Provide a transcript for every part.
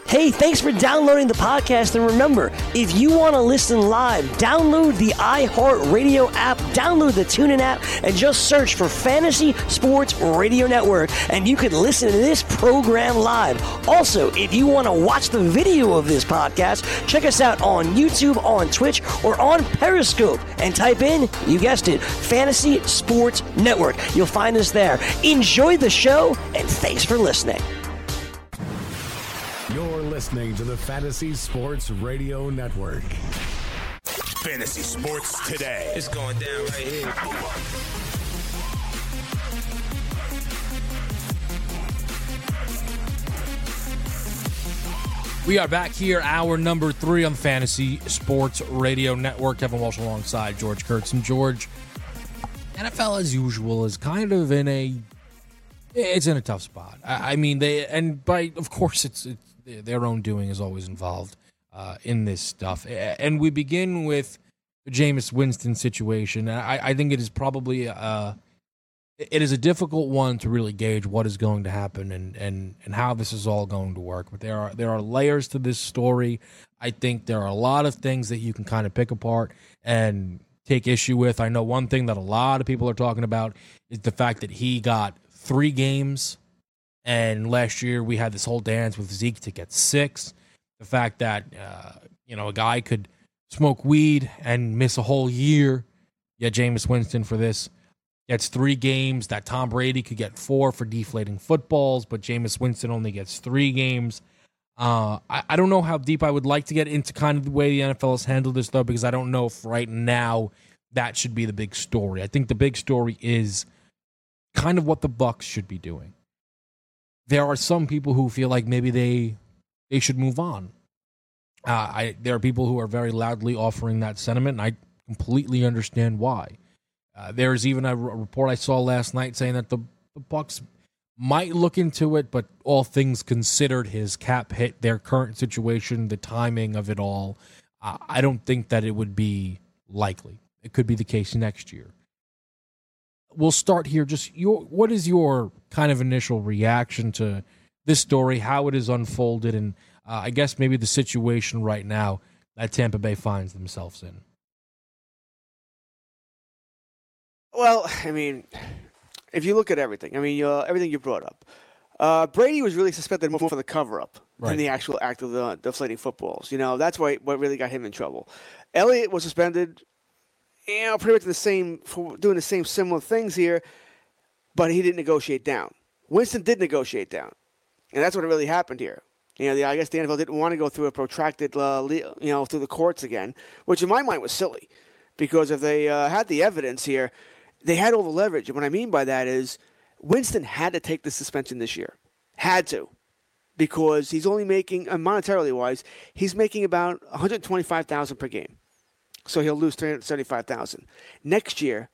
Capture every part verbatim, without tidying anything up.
Hey, thanks for downloading the podcast. And remember, if you want to listen live, download the iHeartRadio app, download the TuneIn app, and just search for Fantasy Sports Radio Network, and you can listen to this program live. Also, if you want to watch the video of this podcast, check us out on YouTube, on Twitch, or on Periscope, and type in, you guessed it, Fantasy Sports Network. You'll find us there. Enjoy the show, and thanks for listening. You're listening to the Fantasy Sports Radio Network. Fantasy Sports Today. It's going down right here. We are back here, hour number three on the Fantasy Sports Radio Network. Kevin Walsh alongside George Kurtz. And George, N F L as usual is kind of in a it's in a tough spot. I, I mean, they and by of course it's, it's their own doing is always involved uh, in this stuff. And we begin with the Jameis Winston situation. I, I think it is probably uh, it is a difficult one to really gauge what is going to happen and, and, and how this is all going to work. But there are there are layers to this story. I think there are a lot of things that you can kind of pick apart and take issue with. I know one thing that a lot of people are talking about is the fact that he got three games. And last year we had this whole dance with Zeke to get six. The fact that, uh, you know, a guy could smoke weed and miss a whole year. Yeah, Jameis Winston for this gets three games. That Tom Brady could get four for deflating footballs, but Jameis Winston only gets three games. Uh, I, I don't know how deep I would like to get into kind of the way the N F L has handled this, though, because I don't know if right now that should be the big story. I think the big story is kind of what the Bucs should be doing. There are some people who feel like maybe they they should move on. Uh, I there are people who are very loudly offering that sentiment, and I completely understand why. Uh, there's even a r- report I saw last night saying that the, the Bucs might look into it, but all things considered, his cap hit, their current situation, the timing of it all, uh, I don't think that it would be likely. It could be the case next year. We'll start here. Just your, what is your kind of initial reaction to this story, how it is unfolded, and uh, I guess maybe the situation right now that Tampa Bay finds themselves in? Well, I mean, if you look at everything, I mean, uh, everything you brought up, uh, Brady was really suspended more for the cover-up right. than the actual act of the deflating footballs. You know, that's why what really got him in trouble. Elliott was suspended. You know, pretty much the same for doing the same similar things here, but he didn't negotiate down. Winston did negotiate down, and that's what really happened here. You know, the, I guess the N F L didn't want to go through a protracted, uh, you know, through the courts again, which in my mind was silly, because if they uh, had the evidence here, they had all the leverage. And what I mean by that is Winston had to take the suspension this year, had to, because he's only making, uh, monetarily wise, he's making about one hundred twenty-five thousand dollars per game. So he'll lose three hundred seventy-five thousand dollars. Next year,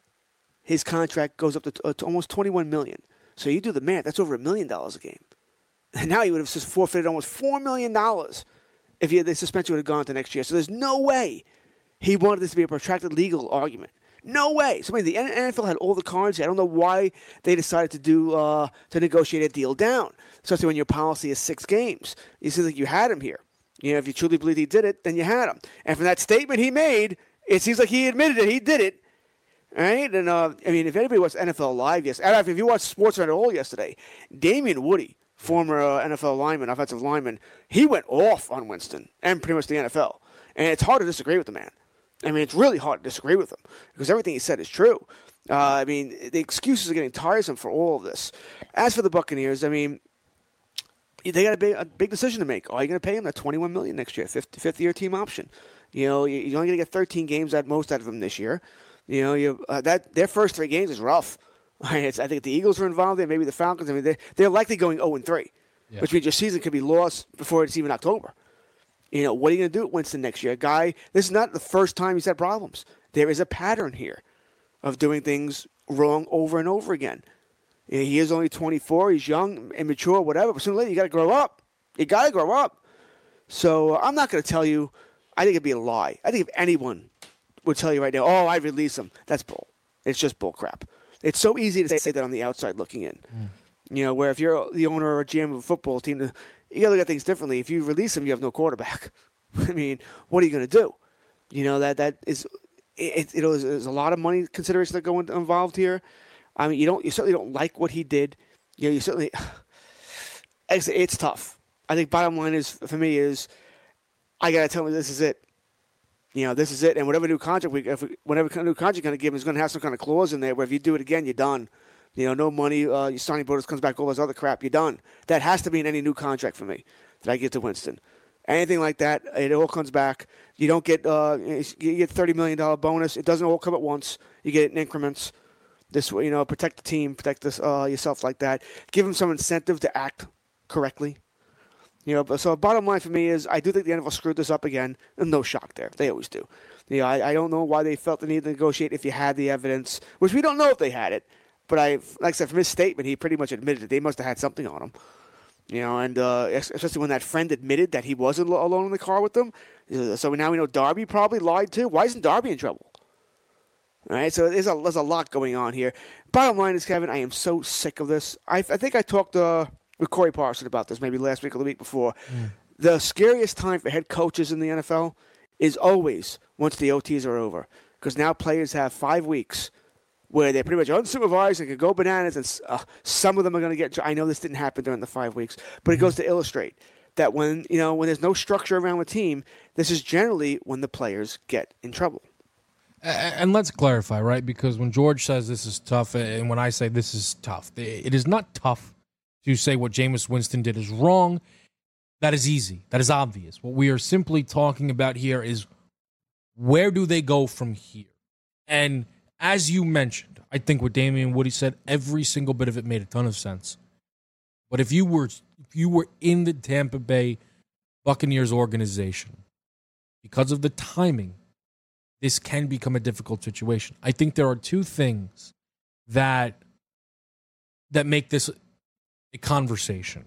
his contract goes up to, uh, to almost twenty-one million dollars. So you do the math, that's over a million dollars a game. And now he would have just forfeited almost four million dollars if he had, the suspension would have gone to next year. So there's no way he wanted this to be a protracted legal argument. No way. So I mean, the N F L had all the cards. I don't know why they decided to do uh, to negotiate a deal down, especially when your policy is six games. You see like you had him here. You know, if you truly believe he did it, then you had him. And from that statement he made, it seems like he admitted it. He did it. Right? And, uh, I mean, if anybody watched N F L Live yesterday, if you watched SportsCenter at all yesterday, Damian Woody, former uh, N F L lineman, offensive lineman, he went off on Winston and pretty much the N F L. And it's hard to disagree with the man. I mean, it's really hard to disagree with him because everything he said is true. Uh, I mean, the excuses are getting tiresome for all of this. As for the Buccaneers, I mean, they got a big, a big decision to make. Are you going to pay him that twenty-one million dollars next year, fifth, fifth year team option? You know, you're only going to get thirteen games at most out of him this year. You know, you uh, that their first three games is rough. It's, I think the Eagles are involved there, maybe the Falcons. I mean, they they're likely going oh and three, yeah. Which means your season could be lost before it's even October. You know, what are you going to do at Winston next year? Guy, this is not the first time he's had problems. There is a pattern here of doing things wrong over and over again. You know, he is only twenty-four. He's young, immature, whatever. But sooner or later, you got to grow up. You got to grow up. So I'm not going to tell you. I think it'd be a lie. I think if anyone would tell you right now, oh, I release him, that's bull. It's just bull crap. It's so easy to say that on the outside looking in. Mm. You know, where if you're the owner or G M of a football team, you got to look at things differently. If you release him, you have no quarterback. I mean, what are you going to do? You know, that that is it, it, it was, there's a lot of money considerations that go in, involved here. I mean, you don't you certainly don't like what he did. You know, you certainly it's, it's tough. I think bottom line is for me is I got to tell him this is it. You know, this is it, and whatever new contract we, if we whatever kind of new contract you're going to give him is going to have some kind of clause in there where if you do it again, you're done. You know, no money. Uh, your signing bonus comes back, all this other crap. You're done. That has to be in any new contract for me that I give to Winston. Anything like that, it all comes back. You don't get uh, you get thirty million dollars bonus. It doesn't all come at once. You get it in increments. This way, you know, protect the team, protect this uh, yourself like that. Give him some incentive to act correctly. You know, but so bottom line for me is I do think the N F L screwed this up again, and no shock there. They always do. You know, I, I don't know why they felt the need to negotiate if you had the evidence, which we don't know if they had it. But I, like I said, from his statement, he pretty much admitted that they must have had something on him. You know, and uh, especially when that friend admitted that he wasn't alone in the car with them. So now we know Darby probably lied too. Why isn't Darby in trouble? All right, so there's a, there's a lot going on here. Bottom line is, Kevin, I am so sick of this. I, I think I talked uh, with Corey Parson about this maybe last week or the week before. Mm. The scariest time for head coaches in the N F L is always once the O Ts are over, because now players have five weeks where they're pretty much unsupervised and can go bananas, and uh, some of them are going to get. I know this didn't happen during the five weeks, but it goes to illustrate that when you know when there's no structure around the team, this is generally when the players get in trouble. And let's clarify, right? Because when George says this is tough, and when I say this is tough, it is not tough to say what Jameis Winston did is wrong. That is easy. That is obvious. What we are simply talking about here is where do they go from here? And as you mentioned, I think what Damian Woody said, every single bit of it made a ton of sense. But if you were if you were in the Tampa Bay Buccaneers organization, because of the timing, this can become a difficult situation. I think there are two things that that make this a conversation.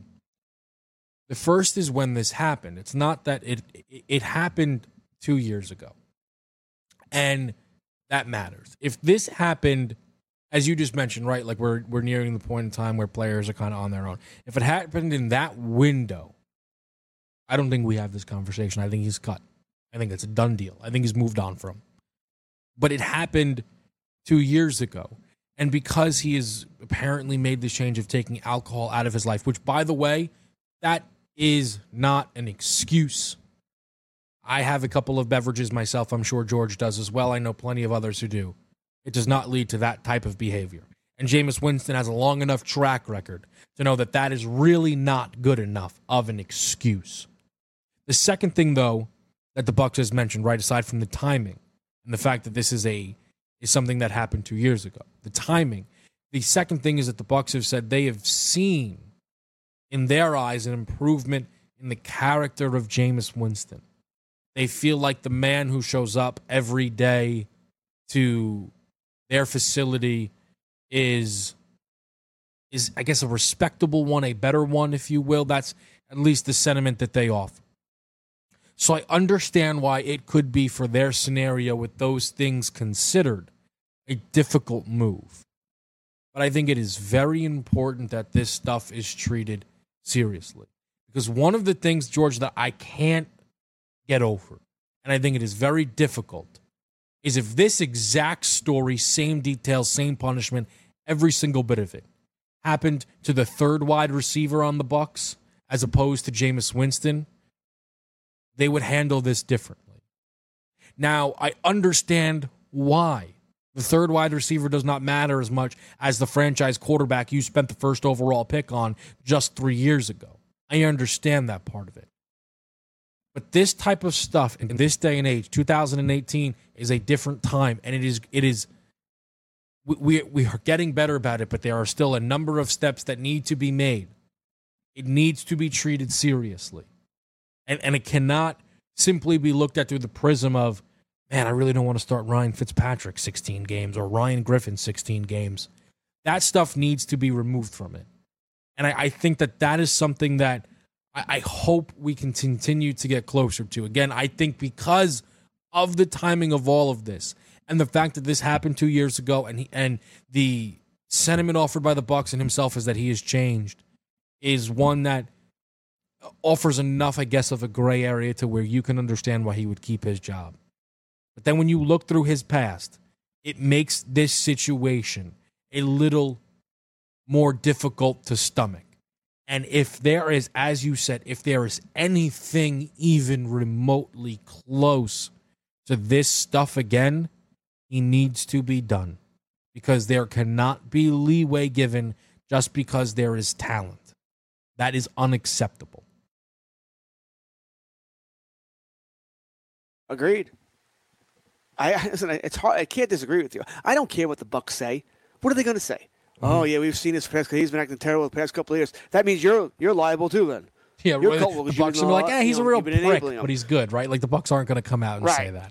The first is when this happened. It's not that it it happened two years ago. And that matters. If this happened, as you just mentioned, right, like we're we're nearing the point in time where players are kind of on their own. If it happened in that window, I don't think we have this conversation. I think he's cut. I think it's a done deal. I think he's moved on from. But it happened two years ago. And because he has apparently made this change of taking alcohol out of his life, which, by the way, that is not an excuse. I have a couple of beverages myself. I'm sure George does as well. I know plenty of others who do. It does not lead to that type of behavior. And Jameis Winston has a long enough track record to know that that is really not good enough of an excuse. The second thing, though, that the Bucs has mentioned, right, aside from the timing and the fact that this is a is something that happened two years ago, the timing. The second thing is that the Bucs have said they have seen, in their eyes, an improvement in the character of Jameis Winston. They feel like the man who shows up every day to their facility is, is I guess, a respectable one, a better one, if you will. That's at least the sentiment that they offer. So I understand why it could be, for their scenario with those things considered, a difficult move. But I think it is very important that this stuff is treated seriously. Because one of the things, George, that I can't get over, and I think it is very difficult, is if this exact story, same details, same punishment, every single bit of it, happened to the third wide receiver on the Bucs as opposed to Jameis Winston, they would handle this differently. Now, I understand why. The third wide receiver does not matter as much as the franchise quarterback you spent the first overall pick on just three years ago. I understand that part of it. But this type of stuff in this day and age, two thousand eighteen, is a different time, and it is it is we we, we are getting better about it, but there are still a number of steps that need to be made. It needs to be treated seriously. And and it cannot simply be looked at through the prism of, man, I really don't want to start Ryan Fitzpatrick sixteen games or Ryan Griffin sixteen games. That stuff needs to be removed from it. And I, I think that that is something that I, I hope we can continue to get closer to. Again, I think because of the timing of all of this and the fact that this happened two years ago and he, and the sentiment offered by the Bucs and himself is that he has changed is one that offers enough, I guess, of a gray area to where you can understand why he would keep his job. But then when you look through his past, it makes this situation a little more difficult to stomach. And if there is, as you said, if there is anything even remotely close to this stuff again, he needs to be done. Because there cannot be leeway given just because there is talent. That is unacceptable. Agreed. I listen. It's hard. I can't disagree with you. I don't care what the Bucs say. What are they going to say? Mm-hmm. Oh yeah, we've seen this past. He's been acting terrible the past couple of years. That means you're you're liable too. Then yeah, you're right. culpable The because Bucs are like, uh, yeah, he's you know, a real you've been prick, enabling him. but he's good, right? Like the Bucs aren't going to come out and Right. say that.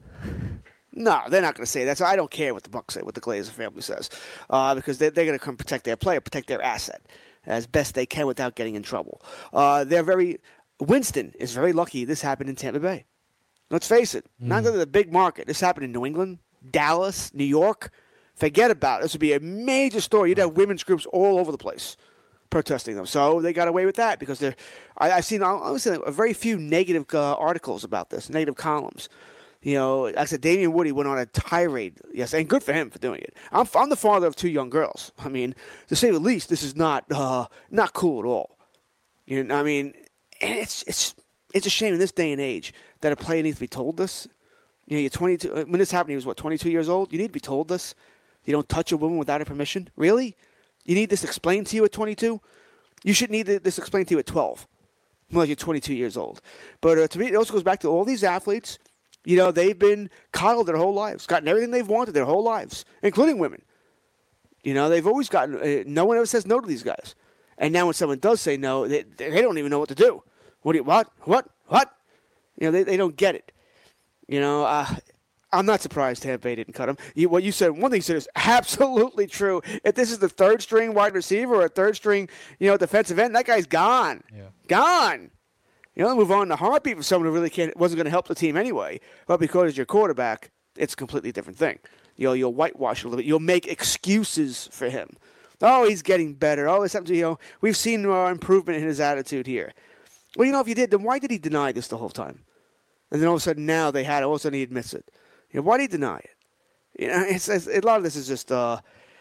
No, they're not going to say that. So I don't care what the Bucs say, what the Glazer family says, uh, because they're, they're going to come protect their player, protect their asset as best they can without getting in trouble. Uh, they're very. Winston is very lucky this happened in Tampa Bay. Let's face it, mm. not that it's a big market. This happened in New England, Dallas, New York. Forget about it. This would be a major story. You'd have women's groups all over the place protesting them. So they got away with that because they're. I, I've seen honestly a very few negative uh, articles about this, negative columns. You know, like I said, Damian Woody went on a tirade, yes, and good for him for doing it. I'm, I'm the father of two young girls. I mean, to say the least, this is not uh, not cool at all. You know, I mean, and it's it's it's a shame in this day and age that a player needs to be told this. You know, you're twenty-two. When this happened, he was what, twenty-two years old. You need to be told this. You don't touch a woman without her permission. Really? You need this explained to you at twenty-two? You should need this explained to you at twelve. Well, you're twenty-two years old. But uh, to me, it also goes back to all these athletes. You know, they've been coddled their whole lives, gotten everything they've wanted their whole lives, including women. You know, they've always gotten, uh, no one ever says no to these guys. And now when someone does say no, they, they don't even know what to do. What? Do you, what? What? What? You know, they, they don't get it. You know, uh, I'm not surprised Tampa Bay didn't cut him. You, what you said, one thing you said is absolutely true. If this is the third string wide receiver or a third string, you know, defensive end, that guy's gone. Yeah. Gone. You know, move on to heartbeat for someone who really can't, wasn't going to help the team anyway. But because it's your quarterback, it's a completely different thing. You know, you'll whitewash a little bit. You'll make excuses for him. Oh, he's getting better. Oh, it's something, you know, we've seen uh, improvement in his attitude here. Well, you know, if you did, then why did he deny this the whole time? And then all of a sudden now they had it. All of a sudden he admits it. You know, why did he deny it? You know, it's, it's, a lot of this is just, uh,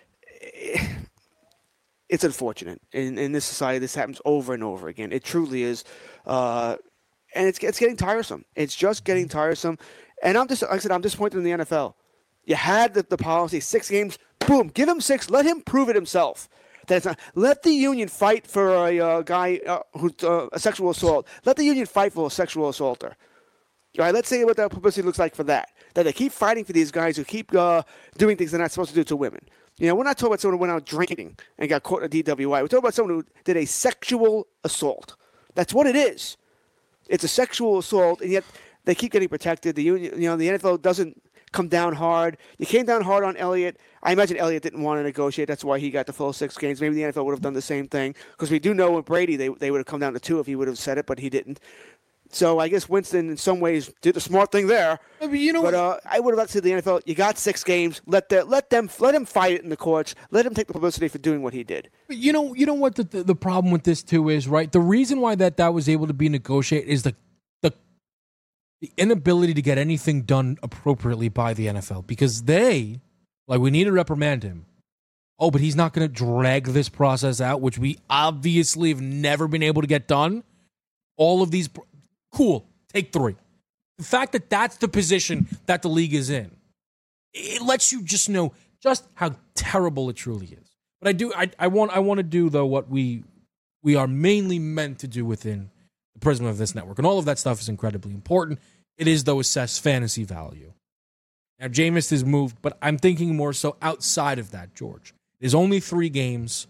it's unfortunate. In, in this society, this happens over and over again. It truly is. Uh, and it's it's getting tiresome. It's just getting tiresome. And I'm just, like I said, I'm disappointed in the N F L. You had the, the policy, six games, boom, give him six. Let him prove it himself. That it's not, let the union fight for a uh, guy uh, who's uh, a sexual assault. Let the union fight for a sexual assaulter. All right, let's see what that publicity looks like for that. That they keep fighting for these guys who keep uh, doing things they're not supposed to do to women. You know, we're not talking about someone who went out drinking and got caught in a D W I. We're talking about someone who did a sexual assault. That's what it is. It's a sexual assault, and yet they keep getting protected. The union, you know, the N F L doesn't come down hard. You came down hard on Elliott. I imagine Elliott didn't want to negotiate. That's why he got the full six games. Maybe the N F L would have done the same thing because we do know with Brady they they would have come down to two if he would have said it, but he didn't. So I guess Winston, in some ways, did the smart thing there. I mean, you know, but uh, I would have liked to see the N F L. You got six games. Let the, let them let him fight it in the courts. Let him take the publicity for doing what he did. But you know, you know what the, the the problem with this too is, right? The reason why that that was able to be negotiated is the the the inability to get anything done appropriately by the N F L because they like we need to reprimand him. Oh, but he's not going to drag this process out, which we obviously have never been able to get done. All of these. Cool. Take three. The fact that that's the position that the league is in, it lets you just know just how terrible it truly is. But I do, I, I want, I want to do though what we we are mainly meant to do within the prism of this network, and all of that stuff is incredibly important. It is though assess fantasy value. Now Jameis is moved, but I'm thinking more so outside of that. George, there's only three games.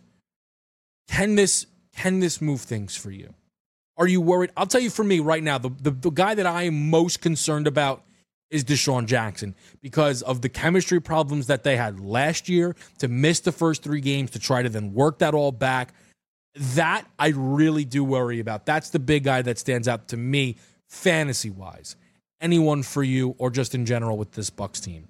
Can this can this move things for you? Are you worried? I'll tell you for me right now, the, the, the guy that I am most concerned about is Deshaun Jackson because of the chemistry problems that they had last year to miss the first three games to try to then work that all back. That I really do worry about. That's the big guy that stands out to me fantasy-wise. Anyone for you or just in general with this Bucs team?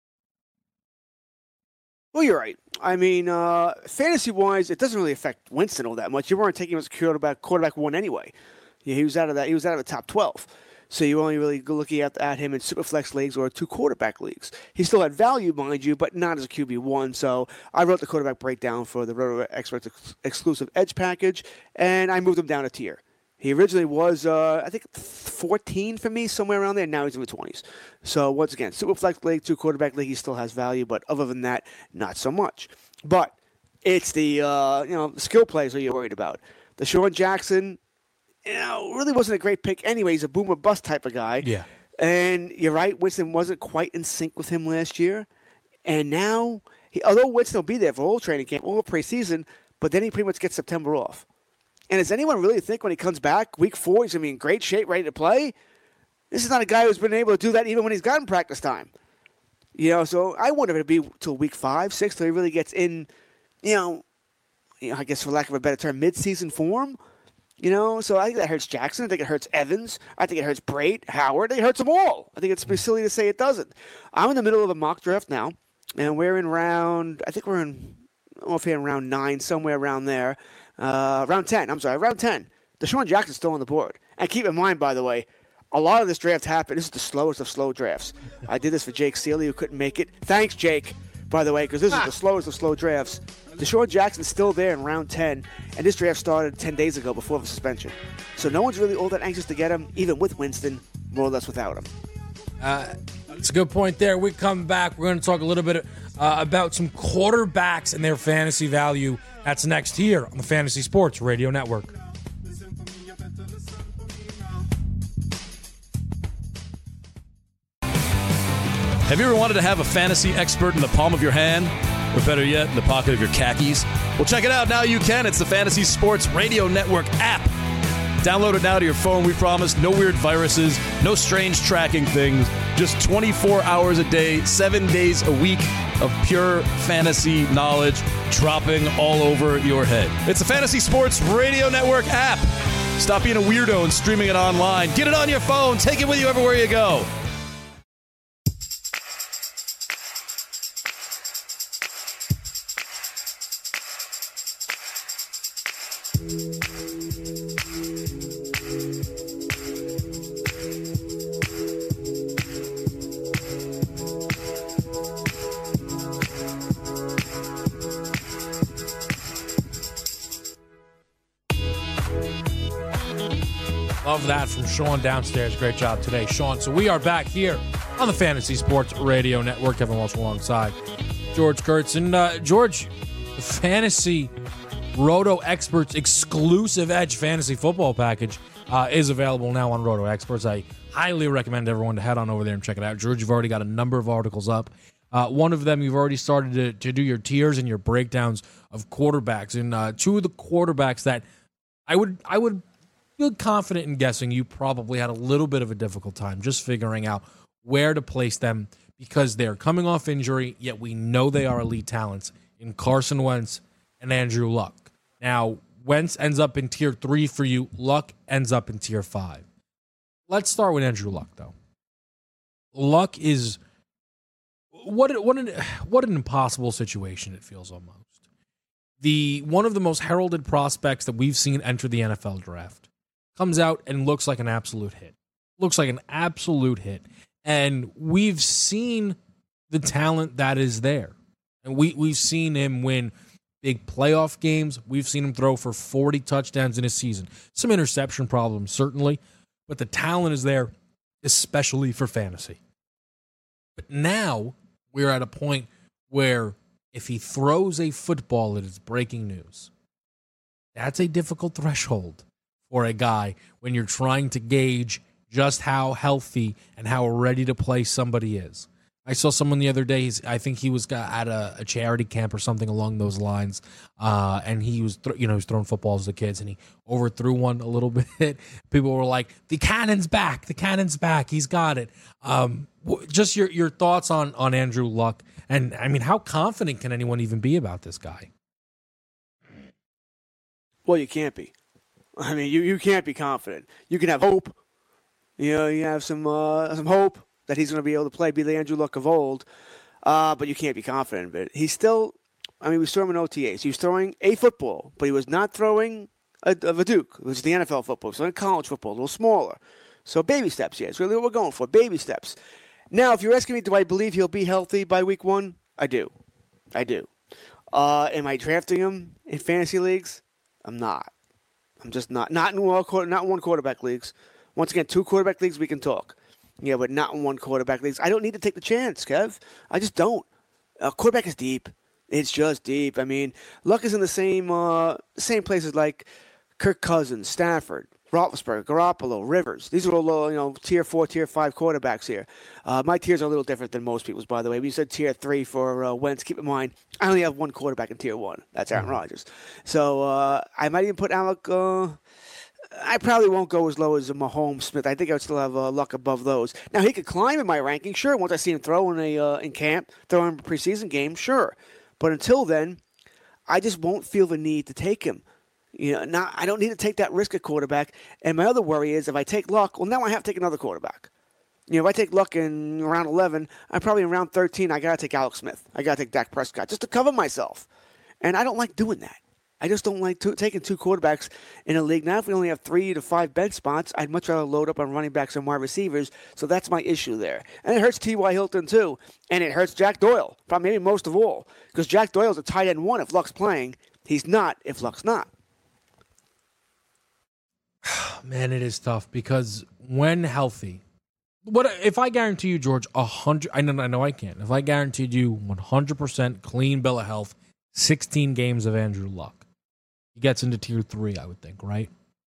Well, you're right. I mean, uh, fantasy-wise, it doesn't really affect Winston all that much. You weren't taking him as quarterback, quarterback one anyway. Yeah, he was out of that. He was out of the top twelve. So you're only really looking at, at him in Superflex leagues or two quarterback leagues. He still had value, mind you, but not as a Q B one. So I wrote the quarterback breakdown for the Roto Experts ex- exclusive Edge package, and I moved him down a tier. He originally was, uh, I think, fourteen for me, somewhere around there. Now he's in the twenties. So once again, Superflex league, two quarterback league, he still has value, but other than that, not so much. But it's the uh, you know the skill plays that you're worried about. DeSean Jackson, you know, really wasn't a great pick anyway. He's a boomer bust type of guy. Yeah. And you're right, Winston wasn't quite in sync with him last year. And now, he, although Winston will be there for all training camp, all preseason, but then he pretty much gets September off. And does anyone really think when he comes back, week four, he's going to be in great shape, ready to play? This is not a guy who's been able to do that even when he's gotten practice time. You know, so I wonder if it'll be till week five, six, till he really gets in, you know, you know, I guess for lack of a better term, mid-season form. You know, so I think that hurts Jackson. I think it hurts Evans. I think it hurts Brate, Howard. I think it hurts them all. I think it's silly to say it doesn't. I'm in the middle of a mock draft now, and we're in round, I think we're in, I don't know if we're in round nine, somewhere around there. Uh, round ten, I'm sorry, round ten. DeSean Jackson's still on the board. And keep in mind, by the way, a lot of this draft happened. This is the slowest of slow drafts. I did this for Jake Seeley, who couldn't make it. Thanks, Jake, by the way, because this is the slowest of slow drafts. DeSean Jackson's still there in round ten, and this draft started ten days ago before the suspension. So no one's really all that anxious to get him, even with Winston, more or less without him. Uh, it's a good point there. We come back. We're going to talk a little bit uh, about some quarterbacks and their fantasy value. That's next here on the Fantasy Sports Radio Network. Have you ever wanted to have a fantasy expert in the palm of your hand? Or better yet, in the pocket of your khakis? Well, check it out. Now you can. It's the Fantasy Sports Radio Network app. Download it now to your phone, we promise. No weird viruses, no strange tracking things. Just twenty-four hours a day, seven days a week of pure fantasy knowledge dropping all over your head. It's the Fantasy Sports Radio Network app. Stop being a weirdo and streaming it online. Get it on your phone. Take it with you everywhere you go. Love that from Sean downstairs. Great job today, Sean. So we are back here on the Fantasy Sports Radio Network. Kevin Walsh alongside George Kurtz. And uh, George, the Fantasy Roto Experts exclusive Edge Fantasy Football Package uh, is available now on Roto Experts. I highly recommend everyone to head on over there and check it out. George, you've already got a number of articles up. Uh, one of them, you've already started to, to do your tiers and your breakdowns of quarterbacks. And uh, two of the quarterbacks that I would I would feel confident in guessing you probably had a little bit of a difficult time just figuring out where to place them because they're coming off injury, yet we know they are elite talents in Carson Wentz and Andrew Luck. Now, Wentz ends up in tier three for you. Luck ends up in tier five. Let's start with Andrew Luck, though. Luck is what what an what an impossible situation it feels almost. The one of the most heralded prospects that we've seen enter the N F L draft comes out and looks like an absolute hit. Looks like an absolute hit. And we've seen the talent that is there. And we, we've seen him win big playoff games. We've seen him throw for forty touchdowns in a season. Some interception problems, certainly. But the talent is there, especially for fantasy. But now we're at a point where if he throws a football, it is breaking news. That's a difficult threshold for a guy when you're trying to gauge just how healthy and how ready to play somebody is. I saw someone the other day, he's, I think he was at a, a charity camp or something along those lines, uh, and he was th- you know, he was throwing footballs to kids, and he overthrew one a little bit. People were like, the cannon's back, the cannon's back, he's got it. Um, just your, your thoughts on, on Andrew Luck, and I mean, how confident can anyone even be about this guy? Well, you can't be. I mean, you, you can't be confident. You can have hope. You know, you have some uh, some hope that he's going to be able to play, be the Andrew Luck of old, uh, but you can't be confident. But he's still, I mean, we saw him in O T As. He was throwing a football, but he was not throwing of a Duke, which is the N F L football. So in college football, a little smaller. So baby steps, yeah. It's really what we're going for, baby steps. Now, if you're asking me, do I believe he'll be healthy by week one? I do. I do. Uh, am I drafting him in fantasy leagues? I'm not. I'm just not. Not in one, not in one quarterback leagues. Once again, two quarterback leagues, we can talk. Yeah, but not in one quarterback leagues. I don't need to take the chance, Kev. I just don't. Uh, quarterback is deep. It's just deep. I mean, Luck is in the same uh, same places like Kirk Cousins, Stafford, Roethlisberger, Garoppolo, Rivers. These are all uh, you know tier four, tier five quarterbacks here. Uh, my tiers are a little different than most people's, by the way. We said tier three for uh, Wentz. Keep in mind, I only have one quarterback in tier one. That's Aaron mm-hmm. Rodgers. So uh, I might even put Alec. Uh, I probably won't go as low as a Mahomes, Smith. I think I would still have uh, Luck above those. Now he could climb in my ranking, sure. Once I see him throw in a uh, in camp, throw in a preseason game, sure. But until then, I just won't feel the need to take him. You know, not, I don't need to take that risk at quarterback. And my other worry is if I take Luck, well, now I have to take another quarterback. You know, if I take Luck in round eleven, I'm probably in round thirteen, I got to take Alex Smith. I got to take Dak Prescott just to cover myself. And I don't like doing that. I just don't like to, taking two quarterbacks in a league. Now, if we only have three to five bench spots, I'd much rather load up on running backs and wide receivers. So that's my issue there. And it hurts T Y. Hilton, too. And it hurts Jack Doyle, probably maybe most of all. Because Jack Doyle's a tight end one if Luck's playing. He's not if Luck's not. Man, it is tough because when healthy, what if I guarantee you, George, a hundred? I know, I know, I can't. If I guaranteed you one hundred percent clean bill of health, sixteen games of Andrew Luck, he gets into tier three, I would think, right?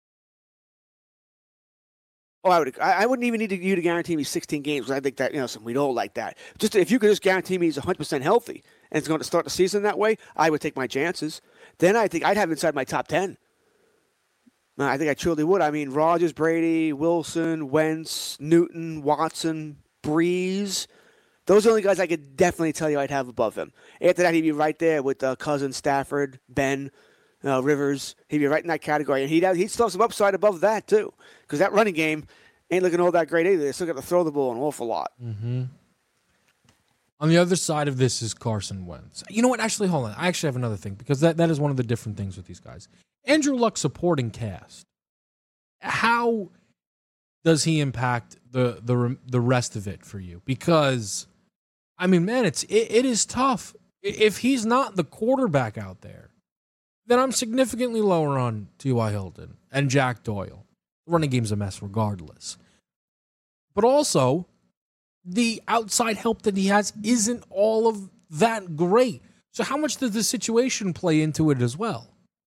Oh, I would. I wouldn't even need to, you to guarantee me sixteen games. I think that you know, some we'd all like that. Just if you could just guarantee me he's one hundred percent healthy and it's going to start the season that way, I would take my chances. Then I think I'd have him inside my top ten. I think I truly would. I mean, Rodgers, Brady, Wilson, Wentz, Newton, Watson, Breeze. Those are the only guys I could definitely tell you I'd have above him. After that, he'd be right there with uh, Cousins, Stafford, Ben, uh, Rivers. He'd be right in that category. And he'd, have, he'd still have some upside above that, too. Because that running game ain't looking all that great either. They're still got to throw the ball an awful lot. Mm-hmm. On the other side of this is Carson Wentz. You know what? Actually, hold on. I actually have another thing because that, that is one of the different things with these guys. Andrew Luck supporting cast. How does he impact the the the rest of it for you? Because, I mean, man, it's it, it is tough. If he's not the quarterback out there, then I'm significantly lower on T Y. Hilton and Jack Doyle. The running game's a mess regardless. But also, the outside help that he has isn't all of that great. So how much does the situation play into it as well?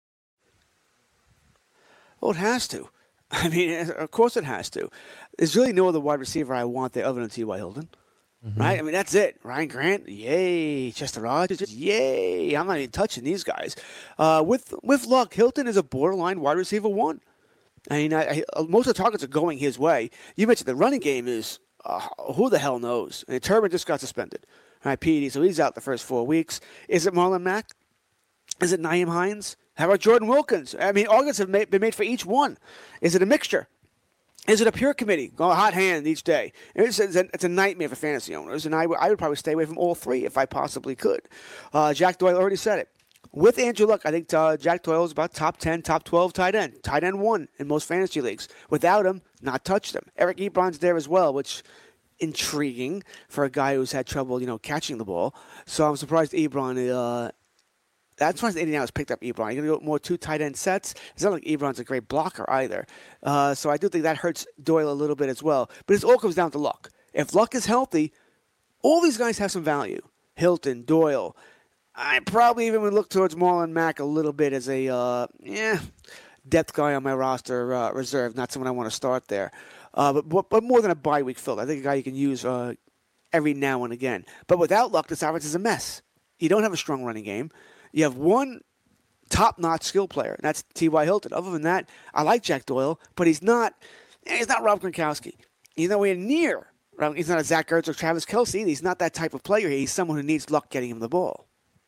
Well, it has to. I mean, of course it has to. There's really no other wide receiver I want there other than T Y. Hilton. Mm-hmm. Right? I mean, that's it. Ryan Grant, yay. Chester Rogers, yay. I'm not even touching these guys. Uh, with with Luck, Hilton is a borderline wide receiver one. I mean, I, I, most of the targets are going his way. You mentioned the running game is, uh, who the hell knows? And Turbin just got suspended. All right, P E D, so he's out the first four weeks. Is it Marlon Mack? Is it Nyheim Hines? How about Jordan Wilkins? I mean, arguments have made, been made for each one. Is it a mixture? Is it a pure committee? Go a hot hand each day. It's, it's, a, it's a nightmare for fantasy owners, and I, w- I would probably stay away from all three if I possibly could. Uh, Jack Doyle already said it. With Andrew Luck, I think uh, Jack Doyle is about top ten, top twelve tight end. Tight end one in most fantasy leagues. Without him, not touched him. Eric Ebron's there as well, which intriguing for a guy who's had trouble, you know, catching the ball. So I'm surprised Ebron uh, That's why Indianapolis picked up Ebron. You're going to go more two tight end sets. It's not like Ebron's a great blocker either. Uh, so I do think that hurts Doyle a little bit as well. But it all comes down to Luck. If Luck is healthy, all these guys have some value. Hilton, Doyle. I probably even would look towards Marlon Mack a little bit as a uh, yeah, depth guy on my roster uh, reserve. Not someone I want to start there. Uh, but, but more than a bye week fill. I think a guy you can use uh, every now and again. But without Luck, this offense is a mess. You don't have a strong running game. You have one top-notch skill player, and that's T Y. Hilton. Other than that, I like Jack Doyle, but he's not he's not Rob Gronkowski. He's nowhere near. He's not a Zach Ertz or Travis Kelce. He's not that type of player. He's someone who needs Luck getting him the ball.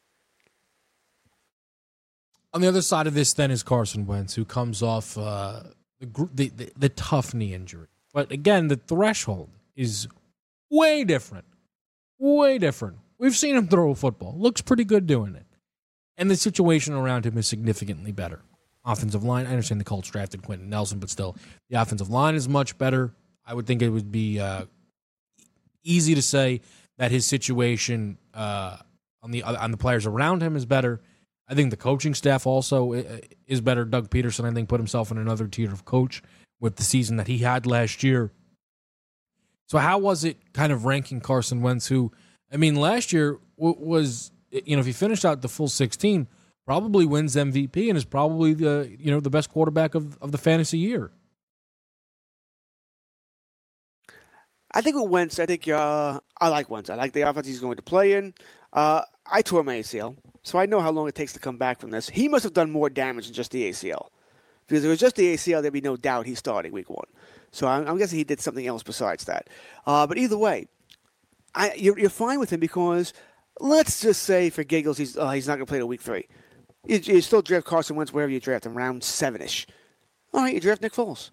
On the other side of this, then, is Carson Wentz, who comes off uh, the, the, the the tough knee injury. But again, the threshold is way different. Way different. We've seen him throw a football. Looks pretty good doing it. And the situation around him is significantly better. offensive line. I understand the Colts drafted Quentin Nelson, but still, the offensive line is much better. I would think it would be uh, easy to say that his situation uh, on the on the players around him is better. I think the coaching staff also is better. Doug Peterson, I think, put himself in another tier of coach with the season that he had last year. So how was it kind of ranking Carson Wentz, who, I mean, last year was, you know, if he finished out the full sixteen, probably wins M V P and is probably the, you know, the best quarterback of, of the fantasy year. I think with Wentz, I think uh, I like Wentz. I like the offense he's going to play in. Uh, I tore my A C L, so I know how long it takes to come back from this. He must have done more damage than just the A C L. Because if it was just the A C L, there'd be no doubt he's starting week one. So I'm, I'm guessing he did something else besides that. Uh, but either way, I, you're, you're fine with him because let's just say for giggles he's uh, he's not going to play till week three. You, you still draft Carson Wentz wherever you draft him, round seven-ish. All right, you draft Nick Foles.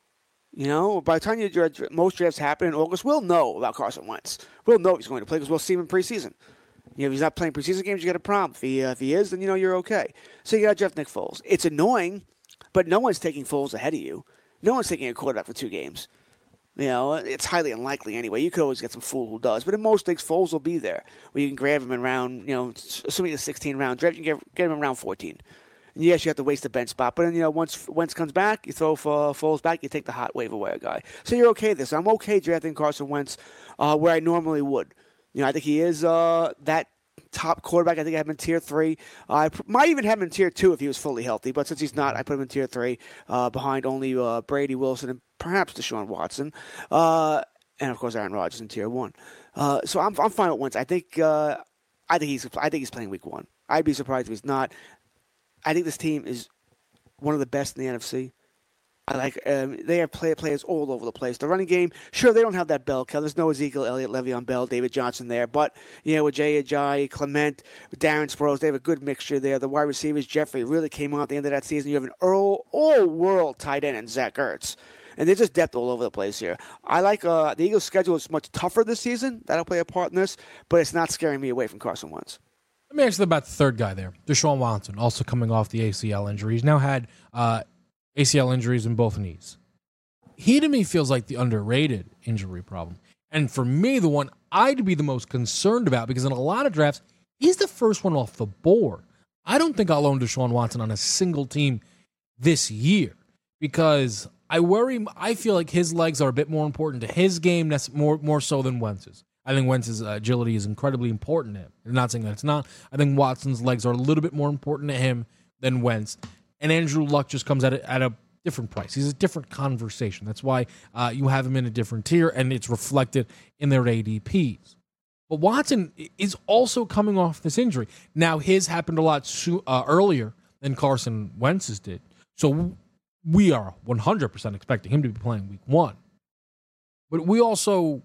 You know, by the time you draft, most drafts happen in August, we'll know about Carson Wentz. We'll know he's going to play because we'll see him in preseason. You know, if he's not playing preseason games, you got a problem. If he, uh, if he is, then you know you're okay. So you got to draft Nick Foles. It's annoying, but no one's taking Foles ahead of you. No one's taking a quarterback for two games. You know, it's highly unlikely anyway. You could always get some fool who does, but in most leagues, Foles will be there where you can grab him in round, you know, assuming the sixteen round draft, you can get, get him in round fourteen. And yes, you have to waste the bench spot, but then, you know, once Wentz comes back, you throw for Foles back, you take the hot waiver wire guy. So you're okay with this. I'm okay drafting Carson Wentz uh, where I normally would. You know, I think he is uh, that top quarterback. I think I have him in tier three. Uh, I pr- might even have him in tier two if he was fully healthy, but since he's not, I put him in tier three uh, behind only uh, Brady, Wilson, and perhaps Deshaun Watson. Uh, and, of course, Aaron Rodgers in tier one. Uh, so I'm I'm fine with Wentz. I think uh, I think he's I think he's playing week one. I'd be surprised if he's not. I think this team is one of the best in the N F C. I like um, they have play, players all over the place. The running game, sure, they don't have that bell cow. There's no Ezekiel Elliott, Le'Veon Bell, David Johnson there. But, you know, with Jay Ajayi, Clement, Darren Sproles, they have a good mixture there. The wide receivers, Jeffrey, really came on at the end of that season. You have an Earl, all-world tight end in Zach Ertz. And there's just depth all over the place here. I like uh, the Eagles' schedule is much tougher this season. That'll play a part in this. But it's not scaring me away from Carson Wentz. Let me ask you about the third guy there, Deshaun Watson, also coming off the A C L injury. He's now had uh, A C L injuries in both knees. He, to me, feels like the underrated injury problem. And for me, the one I'd be the most concerned about, because in a lot of drafts, he's the first one off the board. I don't think I'll own Deshaun Watson on a single team this year, because I worry, I feel like his legs are a bit more important to his game, that's more, more so than Wentz's. I think Wentz's agility is incredibly important to him. I'm not saying that it's not. I think Watson's legs are a little bit more important to him than Wentz. And Andrew Luck just comes at a, at a different price. He's a different conversation. That's why uh, you have him in a different tier, and it's reflected in their A D Ps. But Watson is also coming off this injury. Now, his happened a lot so, uh, earlier than Carson Wentz's did. So we are one hundred percent expecting him to be playing week one. But we also...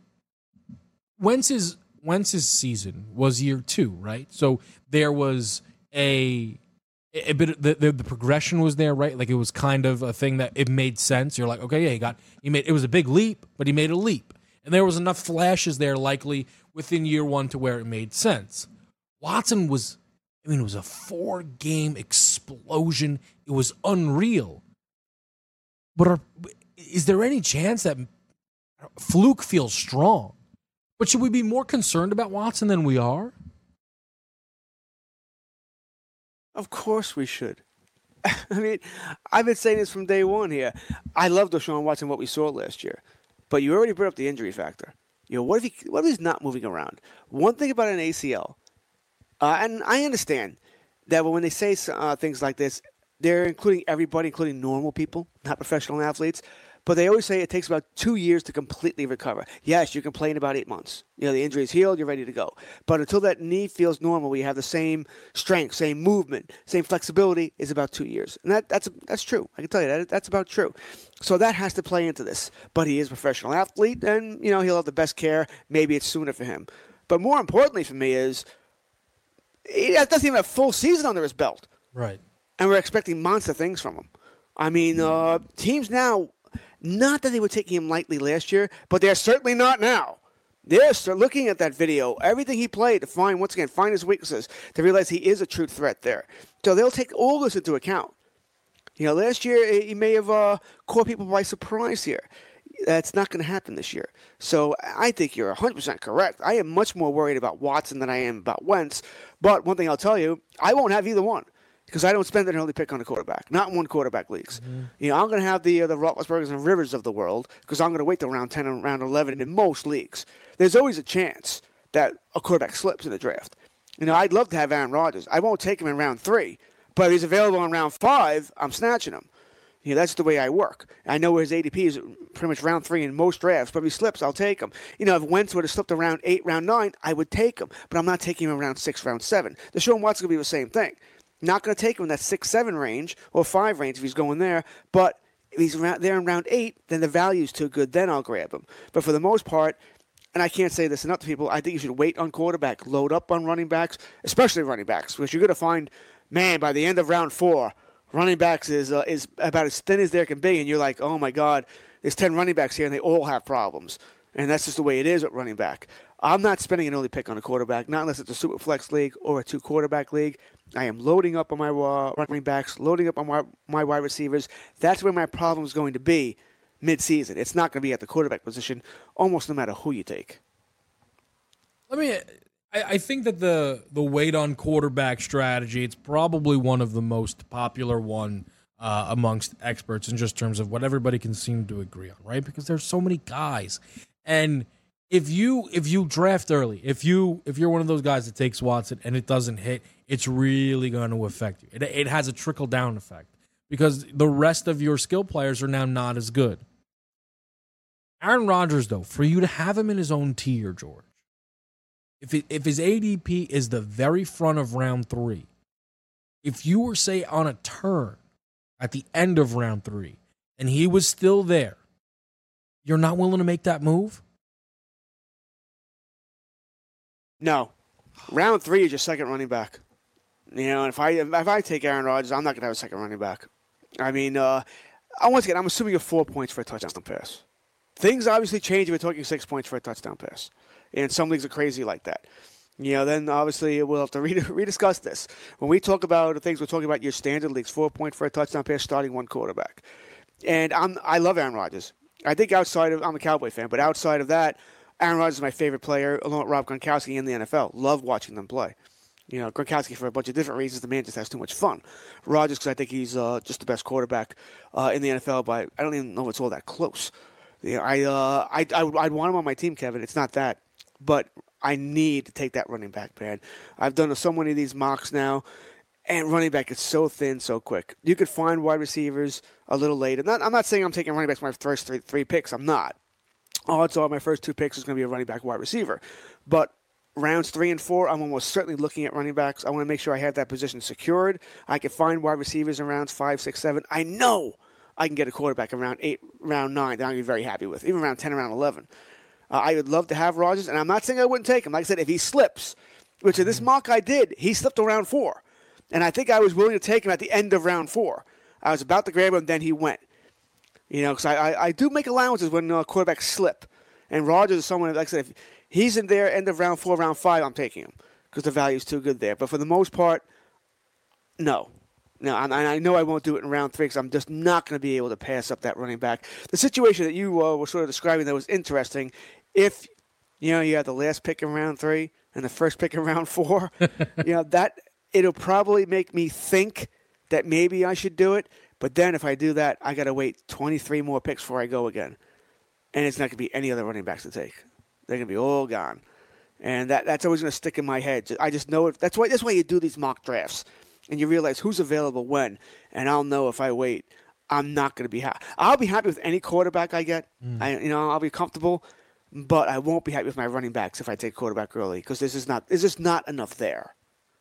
Wentz's, Wentz's season was year two, right? So there was a... A bit the, the the progression was there, right? Like it was kind of a thing that it made sense. You're like, okay, yeah, he got he made it was a big leap, but he made a leap, and there was enough flashes there, likely within year one, to where it made sense. Watson was, I mean, it was a four game explosion. It was unreal. But are, is there any chance that Fluke feels strong? But should we be more concerned about Watson than we are? Of course we should. I mean, I've been saying this from day one here. I love Deshaun Watson, what we saw last year. But you already brought up the injury factor. You know, what if he, what if he's not moving around? One thing about an A C L, uh, and I understand that when they say uh, things like this, they're including everybody, including normal people, not professional athletes. But they always say it takes about two years to completely recover. Yes, you can play in about eight months. You know, the injury is healed, you're ready to go. But until that knee feels normal, where you have the same strength, same movement, same flexibility, is about two years. And that, that's that's true. I can tell you that. That's about true. So that has to play into this. But he is a professional athlete, and, you know, he'll have the best care. Maybe it's sooner for him. But more importantly for me is he doesn't even have a full season under his belt. Right. And we're expecting monster things from him. I mean, uh, teams now... Not that they were taking him lightly last year, but they're certainly not now. They're looking at that video, everything he played, to find, once again, find his weaknesses, to realize he is a true threat there. So they'll take all this into account. You know, last year he may have uh, caught people by surprise here. That's not going to happen this year. So I think you're one hundred percent correct. I am much more worried about Watson than I am about Wentz. But one thing I'll tell you, I won't have either one because I don't spend an early pick on a quarterback, not in one quarterback leagues. Mm-hmm. You know, I'm going to have the uh, the Roethlisbergers and Rivers of the world because I'm going to wait till round ten and round eleven in most leagues. There's always a chance that a quarterback slips in the draft. You know, I'd love to have Aaron Rodgers. I won't take him in round three, but if he's available in round five, I'm snatching him. You know, that's the way I work. I know his A D P is pretty much round three in most drafts, but if he slips, I'll take him. You know, if Wentz would have slipped around eight, round nine, I would take him, but I'm not taking him around six, round seven. Deshaun Watson's going to be the same thing. Not going to take him in that six, seven range or five range if he's going there, but if he's around there in round eight, then the value's too good, then I'll grab him. But for the most part, and I can't say this enough to people, I think you should wait on quarterback, load up on running backs, especially running backs, because you're going to find, man, by the end of round four, running backs is uh, is about as thin as there can be, and you're like, oh, my God, there's ten running backs here, and they all have problems. And that's just the way it is at running back. I'm not spending an early pick on a quarterback, not unless it's a super flex league or a two-quarterback league. I am loading up on my uh, running backs, loading up on my, my wide receivers. That's where my problem is going to be mid-season. It's not going to be at the quarterback position, almost no matter who you take. Let me... I think that the the wait on quarterback strategy, it's probably one of the most popular one uh, amongst experts in just terms of what everybody can seem to agree on, right? Because there's so many guys. And if you if you draft early, if you if you're one of those guys that takes Watson and it doesn't hit, it's really going to affect you. It, it has a trickle down effect because the rest of your skill players are now not as good. Aaron Rodgers, though, for you to have him in his own tier, George, If it, if his A D P is the very front of round three, if you were, say, on a turn at the end of round three and he was still there, you're not willing to make that move? No. Round three is your second running back. You know, if I if I take Aaron Rodgers, I'm not going to have a second running back. I mean, uh, once again, I'm assuming you're four points for a touchdown pass. Things obviously change if we're talking six points for a touchdown pass. And some leagues are crazy like that. You know, then obviously we'll have to rediscuss this. When we talk about the things, we're talking about your standard leagues, four points for a touchdown pass, starting one quarterback. And I'm, I love Aaron Rodgers. I think outside of, I'm a Cowboy fan, but outside of that, Aaron Rodgers is my favorite player, along with Rob Gronkowski in the N F L. Love watching them play. You know, Gronkowski for a bunch of different reasons. The man just has too much fun. Rodgers, because I think he's uh, just the best quarterback uh, in the N F L, but I don't even know if it's all that close. You know, I, uh, I, I, I'd want him on my team, Kevin. It's not that. But I need to take that running back, man. I've done so many of these mocks now, and running back is so thin so quick. You could find wide receivers a little later. Not, I'm not saying I'm taking running backs my first three, three picks. I'm not. Odds are my first two picks is going to be a running back wide receiver. But rounds three and four, I'm almost certainly looking at running backs. I want to make sure I have that position secured. I can find wide receivers in rounds five, six, seven. I know I can get a quarterback in round eight, round nine that I'm going to be very happy with, even around ten, around eleven. Uh, I would love to have Rodgers, and I'm not saying I wouldn't take him. Like I said, if he slips, which in this mock I did, he slipped to round four. And I think I was willing to take him at the end of round four. I was about to grab him, then he went. You know, because I, I, I do make allowances when uh, quarterbacks slip. And Rodgers is someone, like I said, if he's in there, end of round four, round five, I'm taking him because the value is too good there. But for the most part, no. No, and I know I won't do it in round three because I'm just not going to be able to pass up that running back. The situation that you uh, were sort of describing that was interesting, if you know you had the last pick in round three and the first pick in round four, you know that it'll probably make me think that maybe I should do it. But then if I do that, I got to wait twenty-three more picks before I go again, and it's not going to be any other running backs to take. They're going to be all gone, and that that's always going to stick in my head. I just know it. That's why that's why you do these mock drafts. And you realize who's available when, and I'll know if I wait, I'm not going to be happy. I'll be happy with any quarterback I get. Mm. I, you know, I'll be comfortable, but I won't be happy with my running backs if I take quarterback early because this is not, there's just not enough there.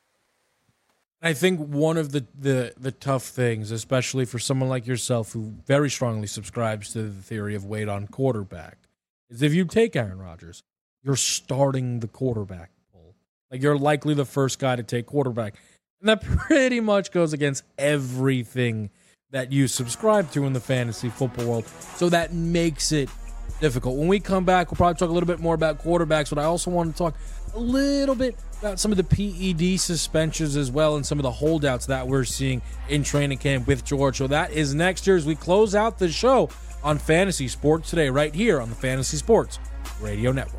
I think one of the, the, the tough things, especially for someone like yourself who very strongly subscribes to the theory of wait on quarterback, is if you take Aaron Rodgers, you're starting the quarterback pool. Like you're likely the first guy to take quarterback. And that pretty much goes against everything that you subscribe to in the fantasy football world. So that makes it difficult. When we come back, we'll probably talk a little bit more about quarterbacks, but I also want to talk a little bit about some of the P E D suspensions as well and some of the holdouts that we're seeing in training camp with George. So that is next year as we close out the show on Fantasy Sports Today right here on the Fantasy Sports Radio Network.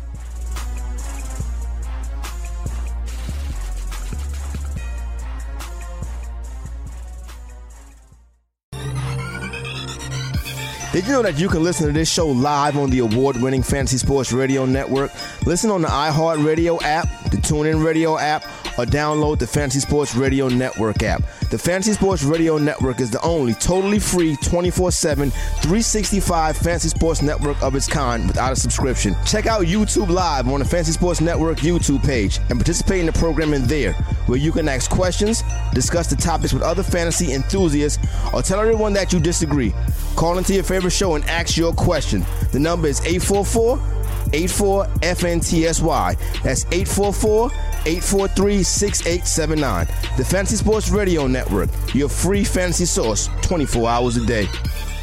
Did you know that you can listen to this show live on the award-winning Fantasy Sports Radio Network? Listen on the iHeartRadio app, the TuneIn Radio app, or download the Fantasy Sports Radio Network app. The Fantasy Sports Radio Network is the only totally free twenty-four seven, three sixty-five Fantasy Sports Network of its kind without a subscription. Check out YouTube Live on the Fantasy Sports Network YouTube page and participate in the programming there, where you can ask questions, discuss the topics with other fantasy enthusiasts, or tell everyone that you disagree. Call into your favorite show and ask your question. The number is eight four four, eight four, F N T S Y. That's eight four four, eight four three, six eight seven nine. The Fantasy Sports Radio Network, your free fantasy source twenty-four hours a day.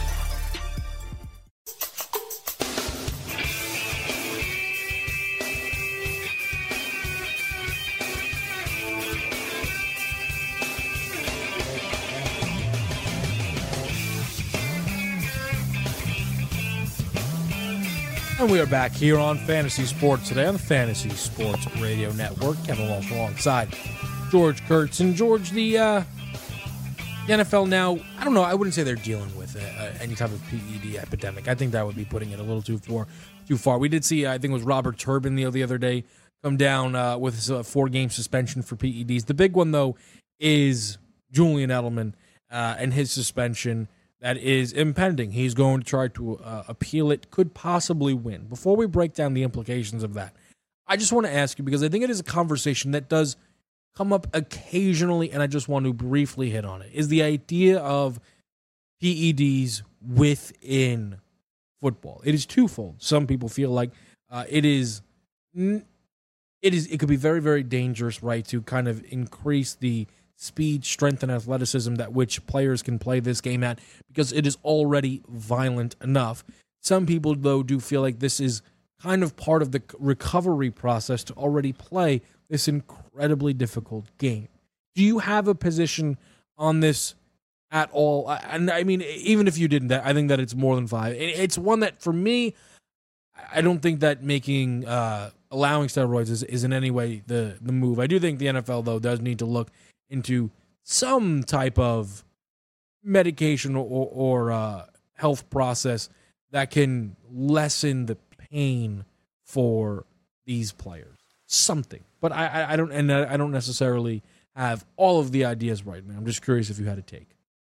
And we are back here on Fantasy Sports Today on the Fantasy Sports Radio Network. Kevin Walsh alongside George Kurtz. And George, the, uh, the N F L now, I don't know, I wouldn't say they're dealing with uh, any type of P E D epidemic. I think that would be putting it a little too far. Too far. We did see, I think it was Robert Turbin the, the other day come down uh, with a four-game suspension for P E Ds. The big one, though, is Julian Edelman uh, and his suspension. That is impending. He's going to try to uh, appeal it, could possibly win. Before we break down the implications of that, I just want to ask you, because I think it is a conversation that does come up occasionally, and I just want to briefly hit on it, is the idea of P E Ds within football. It is twofold. Some people feel like uh, it is, it is, it could be very, very dangerous, right, to kind of increase the speed, strength, and athleticism that which players can play this game at, because it is already violent enough. Some people, though, do feel like this is kind of part of the recovery process to already play this incredibly difficult game. Do you have a position on this at all? And I mean, even if you didn't, I think that it's more than five. It's one that, for me, I don't think that making uh, allowing steroids is, is in any way the, the move. I do think the N F L, though, does need to look into some type of medication or, or uh, health process that can lessen the pain for these players. Something, but I, I, I don't, and I don't necessarily have all of the ideas right now. I'm just curious if you had a take.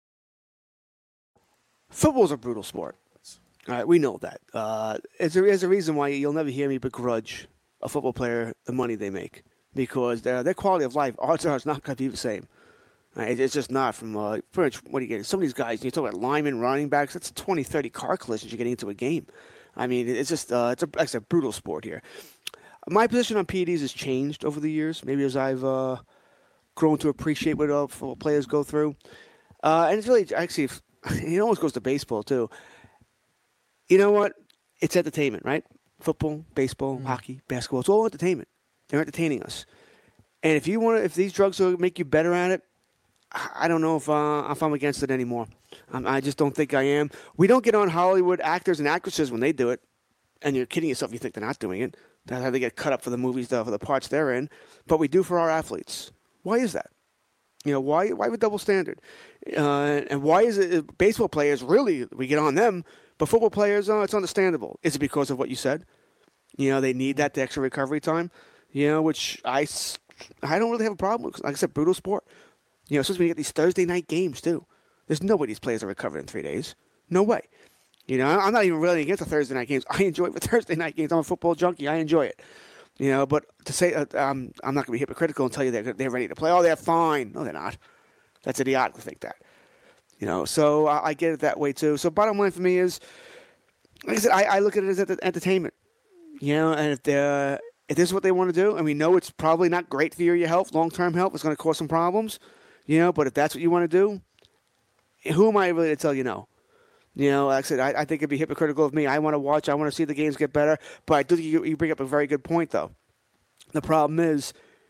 Football's a brutal sport. All right, we know that. Uh, there's, a, there's a reason why you'll never hear me begrudge a football player the money they make, because their their quality of life, odds are, it's not going to be the same. Right? It's just not from uh, pretty much what do you get? Some of these guys, you talk about linemen, running backs, that's twenty, thirty car collisions you're getting into a game. I mean, it's just uh, it's a it's a brutal sport here. My position on P E Ds has changed over the years, maybe as I've uh, grown to appreciate what uh, football players go through. Uh, and it's really, actually, it almost goes to baseball, too. You know what? It's entertainment, right? Football, baseball, mm. hockey, basketball, it's all entertainment. They're entertaining us. And if you want to, if these drugs will make you better at it, I don't know if uh, if I'm against it anymore. Um, I just don't think I am. We don't get on Hollywood actors and actresses when they do it, and you're kidding yourself. You think they're not doing it. That's how they get cut up for the movies, for the parts they're in. But we do for our athletes. Why is that? You know, why why would double standard? Uh, and why is it baseball players really, we get on them, but football players, uh, it's understandable. Is it because of what you said? You know, they need that extra recovery time, you know, which I, I don't really have a problem with. Like I said, brutal sport. You know, especially when you get these Thursday night games, too. There's no way these players are recovered in three days. No way. You know, I'm not even really against the Thursday night games. I enjoy it for Thursday night games. I'm a football junkie. I enjoy it. You know, but to say uh, um, I'm not going to be hypocritical and tell you they're, they're ready to play. Oh, they're fine. No, they're not. That's idiotic to think that. You know, so uh, I get it that way, too. So bottom line for me is, like I said, I, I look at it as entertainment. You know, and if they're, if this is what they want to do, and we know it's probably not great for your health, long-term health, it's going to cause some problems. You know, but if that's what you want to do, who am I really to tell you no? You know, like I said, I, I think it'd be hypocritical of me. I want to watch. I want to see the games get better. But I do think you, you bring up a very good point, though. The problem is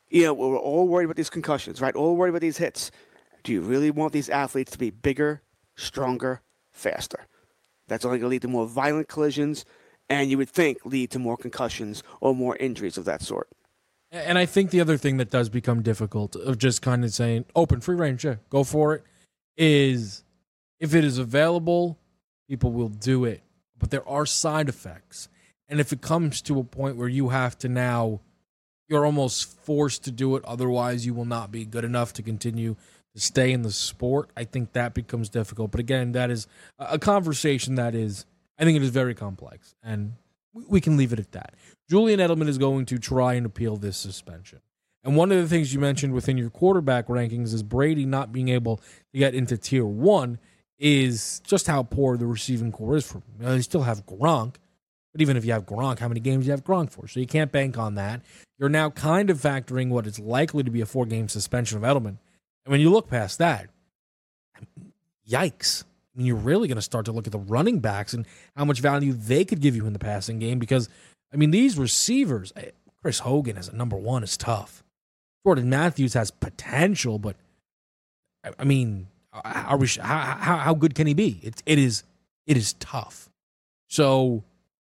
You know, we're all worried about these concussions, right? All worried about these hits. Do you really want these athletes to be bigger, stronger, faster? That's only going to lead to more violent collisions, and you would think lead to more concussions or more injuries of that sort. And I think the other thing that does become difficult of just kind of saying, open, free range, yeah, go for it, is if it is available, people will do it. But there are side effects. And if it comes to a point where you have to now, you're almost forced to do it, otherwise you will not be good enough to continue to stay in the sport, I think that becomes difficult. But again, that is a conversation that is, I think it is very complex. And we can leave it at that. Julian Edelman is going to try and appeal this suspension. And one of the things you mentioned within your quarterback rankings is Brady not being able to get into tier one is just how poor the receiving core is for him. You know, they still have Gronk, but even if you have Gronk, how many games do you have Gronk for? So you can't bank on that. You're now kind of factoring what is likely to be a four-game suspension of Edelman. And when you look past that, yikes. I mean, you're really going to start to look at the running backs and how much value they could give you in the passing game because, I mean, these receivers, Chris Hogan as a number one is tough. Jordan Matthews has potential, but, I mean, are we, how, how, how good can he be? It, it is it is tough. So,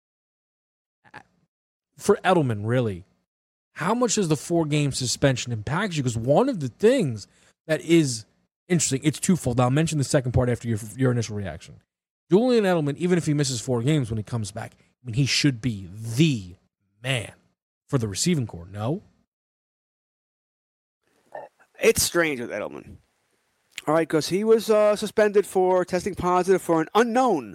for Edelman, really, how much does the four-game suspension impact you? Because one of the things that is interesting, it's twofold. I'll mention the second part after your, your initial reaction. Julian Edelman, even if he misses four games when he comes back, I mean, he should be the man for the receiving core, no? It's strange with Edelman. All right, because he was uh, suspended for testing positive for an unknown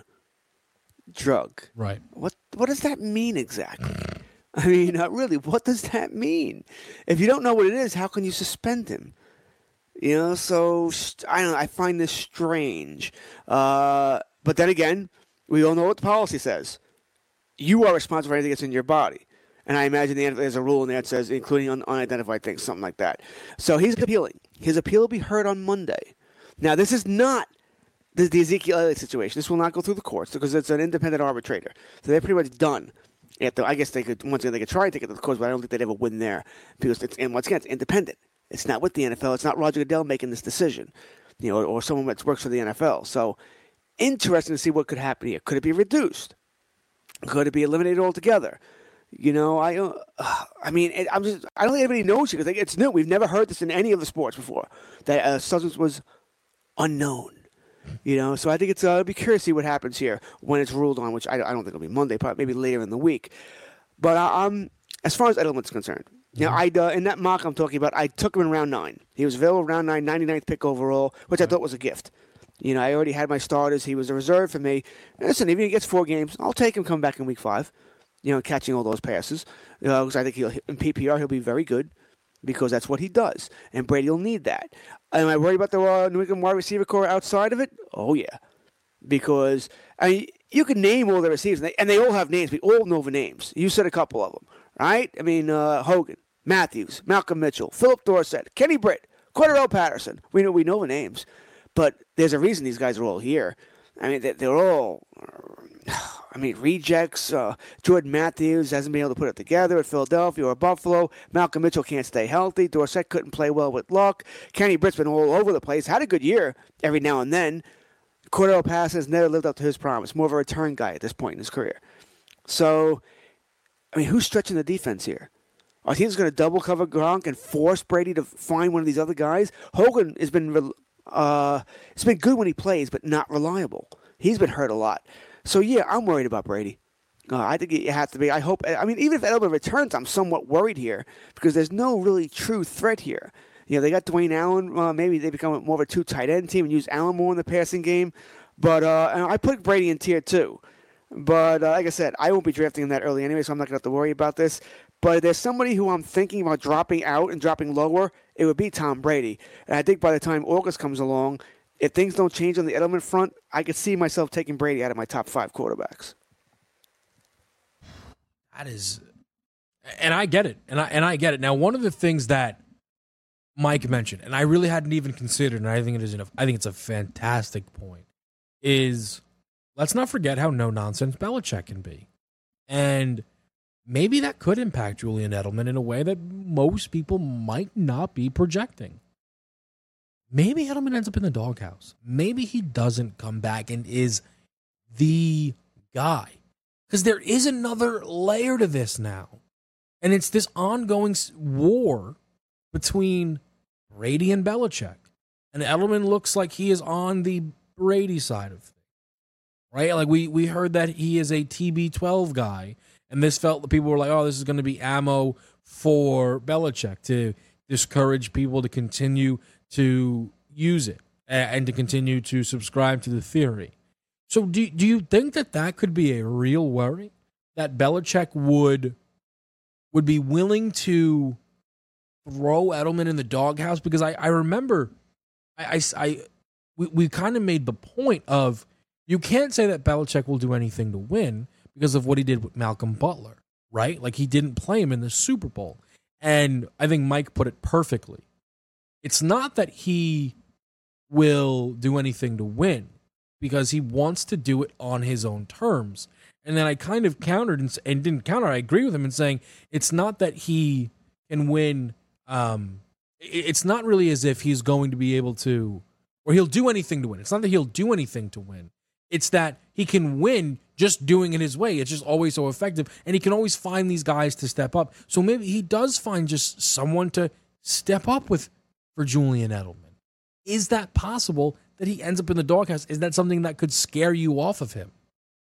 drug. Right. What What does that mean exactly? I mean, uh, really, what does that mean? If you don't know what it is, how can you suspend him? You know, so I don't know. I find this strange. Uh, but then again, we all know what the policy says. You are responsible for anything that's in your body. And I imagine the, there's a rule in there that says including un- unidentified things, something like that. So he's appealing. His appeal will be heard on Monday. Now, this is not the, the Ezekiel Elliott situation. This will not go through the courts because it's an independent arbitrator. So they're pretty much done. The, I guess they could once again they could try to take it to the courts, but I don't think they'd ever win there because it's and once again it's independent. It's not with the N F L. It's not Roger Goodell making this decision, you know, or, or someone that works for the N F L. So interesting to see what could happen here. Could it be reduced? Could it be eliminated altogether? You know, I, uh, I mean, it, I'm just, I don't think anybody knows because it's new. We've never heard this in any of the sports before that a substance was unknown. You know, so I think it's. Uh, I'll be curious to see what happens here when it's ruled on, which I, I don't think it'll be Monday, probably maybe later in the week. But uh, um, as far as Edelman's concerned, you know, I uh, in that mock I'm talking about, I took him in round nine. He was available round nine, ninety-ninth pick overall, which I thought was a gift. You know, I already had my starters. He was a reserve for me. And listen, even if he gets four games, I'll take him come back in week five. You know, catching all those passes. Because uh, I think he'll in P P R he'll be very good because that's what he does, and Brady will need that. Am I worried about the uh, New England wide receiver core outside of it? Oh yeah, because I mean, you can name all the receivers, and they, and they all have names. We all know the names. You said a couple of them, right? I mean, uh, Hogan, Matthews, Malcolm Mitchell, Philip Dorsett, Kenny Britt, Cordarrelle Patterson. We know we know the names, but there's a reason these guys are all here. I mean, they're, they're all. I mean, rejects. Uh, Jordan Matthews hasn't been able to put it together at Philadelphia or Buffalo. Malcolm Mitchell can't stay healthy. Dorsett couldn't play well with luck. Kenny Britt's been all over the place. Had a good year every now and then. Cordarrelle Patterson has never lived up to his promise. More of a return guy at this point in his career. So, I mean, who's stretching the defense here? Are teams going to double cover Gronk and force Brady to find one of these other guys? Hogan has been uh, it's been good when he plays, but not reliable. He's been hurt a lot. So, yeah, I'm worried about Brady. Uh, I think it has to be. I hope. I mean, even if Edelman returns, I'm somewhat worried here because there's no really true threat here. You know, they got Dwayne Allen. Uh, maybe they become more of a two tight end team and use Allen more in the passing game. But uh, and I put Brady in tier two. But uh, like I said, I won't be drafting him that early anyway, so I'm not going to have to worry about this. But if there's somebody who I'm thinking about dropping out and dropping lower, it would be Tom Brady. And I think by the time August comes along, if things don't change on the Edelman front, I could see myself taking Brady out of my top five quarterbacks. That is, and I get it, and I and I get it. Now, one of the things that Mike mentioned, and I really hadn't even considered, and I think it is, enough, I think it's a fantastic point, is let's not forget how no nonsense Belichick can be, and maybe that could impact Julian Edelman in a way that most people might not be projecting. Maybe Edelman ends up in the doghouse. Maybe he doesn't come back and is the guy. Because there is another layer to this now. And it's this ongoing war between Brady and Belichick. And Edelman looks like he is on the Brady side of things. Right? Like we, we heard that he is a T B twelve guy. And this felt that people were like, oh, this is going to be ammo for Belichick to discourage people to continue to use it and to continue to subscribe to the theory. So do, do you think that that could be a real worry? That Belichick would, would be willing to throw Edelman in the doghouse? Because I, I remember I, I, I we, we kind of made the point of you can't say that Belichick will do anything to win because of what he did with Malcolm Butler, right? Like he didn't play him in the Super Bowl. And I think Mike put it perfectly. It's not that he will do anything to win because he wants to do it on his own terms. And then I kind of countered and, and didn't counter. I agree with him in saying it's not that he can win. Um, it's not really as if he's going to be able to, or he'll do anything to win. It's not that he'll do anything to win. It's that he can win just doing it his way. It's just always so effective. And he can always find these guys to step up. So maybe he does find just someone to step up with for Julian Edelman. Is that possible that he ends up in the doghouse? Is that something that could scare you off of him?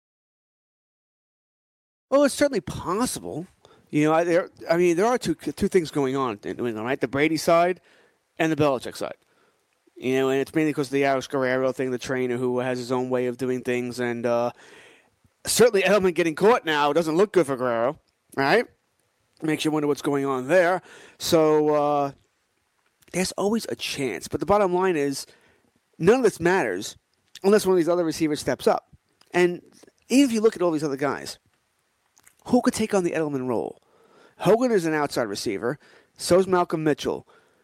Well, it's certainly possible. You know, I, there, I mean, there are two two things going on in New England, right? The Brady side and the Belichick side. You know, and it's mainly because of the Alex Guerrero thing, the trainer who has his own way of doing things. And uh, certainly Edelman getting caught now doesn't look good for Guerrero, right? Makes you wonder what's going on there. So uh, there's always a chance. But the bottom line is none of this matters unless one of these other receivers steps up. And even if you look at all these other guys, who could take on the Edelman role? Hogan is an outside receiver. So is Malcolm Mitchell.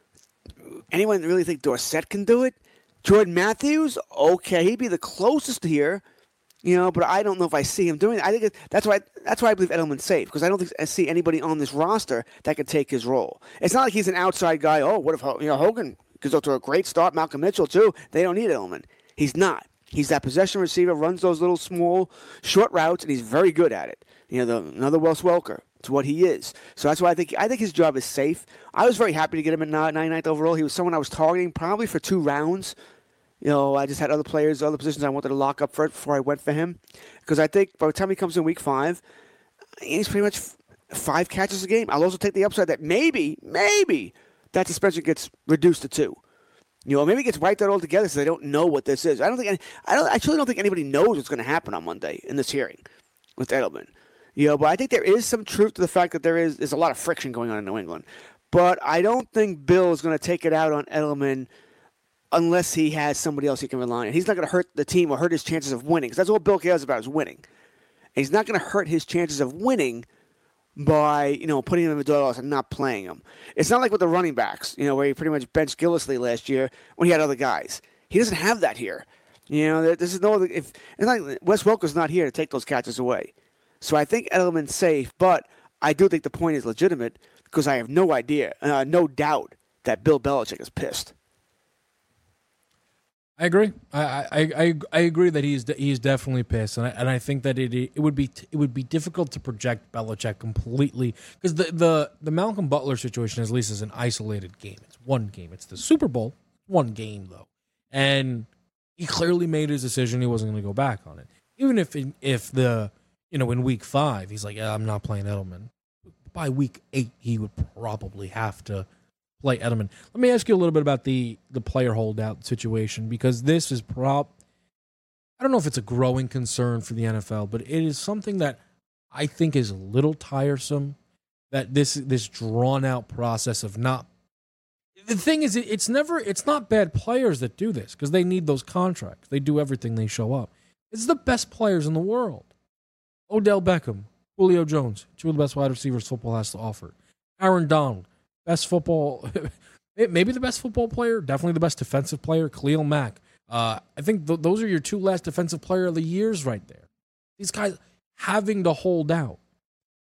Anyone really think Dorsett can do it? Jordan Matthews? Okay, he'd be the closest here. You know, but I don't know if I see him doing it. I think it, that's why that's why I believe Edelman's safe, because I don't think I see anybody on this roster that could take his role. It's not like he's an outside guy. Oh, what if you know Hogan goes up to a great start? Malcolm Mitchell too. They don't need Edelman. He's not. He's that possession receiver, runs those little small short routes, and he's very good at it. You know, the, another Wes Welker. It's what he is. So that's why I think I think his job is safe. I was very happy to get him at ninety-ninth overall. He was someone I was targeting probably for two rounds. You know, I just had other players, other positions I wanted to lock up for it before I went for him. Because I think by the time he comes in week five, he's pretty much f- five catches a game. I'll also take the upside that maybe, maybe that suspension gets reduced to two. You know, maybe it gets wiped out altogether so they don't know what this is. I don't think any, I don't. I truly don't think anybody knows what's going to happen on Monday in this hearing with Edelman. You know, but I think there is some truth to the fact that there is there's a lot of friction going on in New England. But I don't think Bill is going to take it out on Edelman unless he has somebody else he can rely on. He's not going to hurt the team or hurt his chances of winning, because that's all Bill cares about is winning. And he's not going to hurt his chances of winning by, you know, putting him in the doghouse and not playing him. It's not like with the running backs, you know, where he pretty much benched Gillislee last year when he had other guys. He doesn't have that here. You know, this is no other, if it's like Wes Welker's not here to take those catches away. So I think Edelman's safe, but I do think the point is legitimate because I have no idea, uh, no doubt that Bill Belichick is pissed. I agree. I, I I I agree that he's he's definitely pissed, and I, and I think that it it would be it would be difficult to project Belichick completely, because the, the the Malcolm Butler situation, at least, is an isolated game. It's one game. It's the Super Bowl. One game though, and he clearly made his decision. He wasn't going to go back on it, even if if the you know in week five he's like, yeah, I'm not playing Edelman. By week eight, he would probably have to play Edelman. Let me ask you a little bit about the, the player holdout situation, because this is prob. I don't know if it's a growing concern for the N F L, but it is something that I think is a little tiresome. That this this drawn out process of not. The thing is, it, it's never. It's not bad players that do this because they need those contracts. They do everything. They show up. It's the best players in the world. Odell Beckham, Julio Jones, two of the best wide receivers football has to offer. Aaron Donald. Best football, maybe the best football player, definitely the best defensive player, Khalil Mack. Uh, I think th- those are your two last defensive player of the years right there. These guys having to hold out.